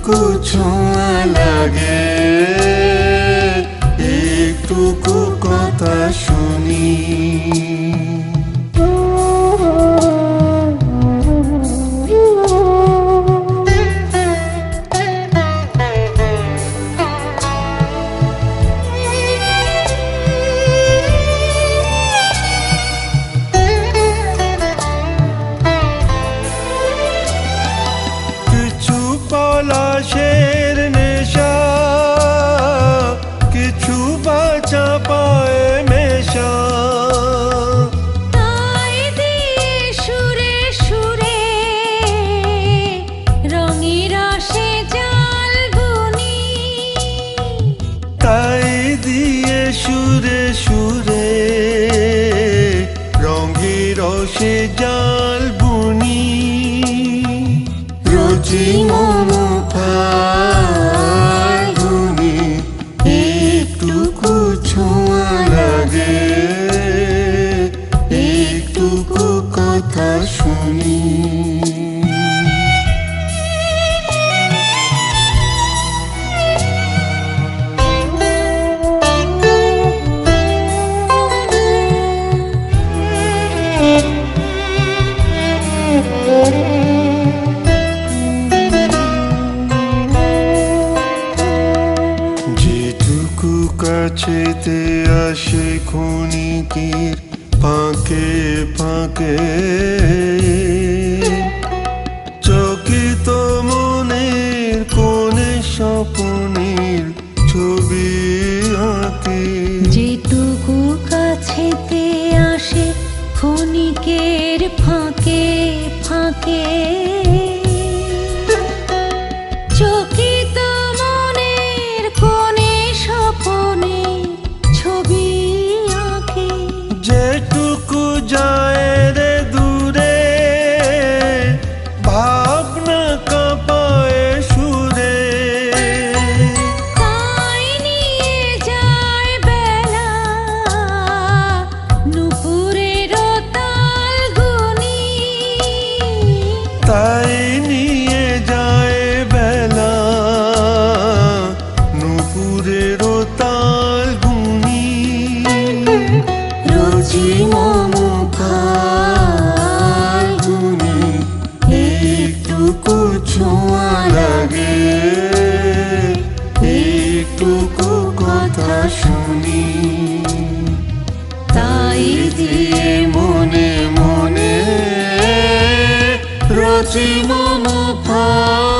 একটুকু ছোঁয়া লাগে, একটুকু কথা শুনি। পলাশের নেশা, কিছু বাঁচা পায় মেশা, তাই দিয়ে সুরে সুরে রঙে রসে জাল বুনি, তাই দিয়ে সুরে সুরে রঙে রসে জাল বুনি। রোজি মম ফাল্গুনি, একটুকু ছোঁয়া লাগে, একটুকু কথা শুনি। যেটুকু কাছেতে আসে ক্ষণিকের ফাঁকে ফাঁকে, চকিত মনের কোণে স্বপ্নের ছবি আঁকে। যেটুকু কাছেতে আসে ক্ষণিকের ফাঁকে ফাঁকে, চকিত মনের কোণে স্বপনে ছবি আঁকে। যেটুকু যায় রে দূরে, ভাবনা কাঁপায় সুরে, তাই নিয়ে যায় বেলা নুপুরের তাল গুনি, তাই নিয়ে যায় বেলা নুপুরের তাল গুনি। রোজি মম ফাল্গুনি, একটুকু ছোঁয়া লাগে, একটুকু কথা শুনি। তাই দিয়ে মনে মনে রোজি মম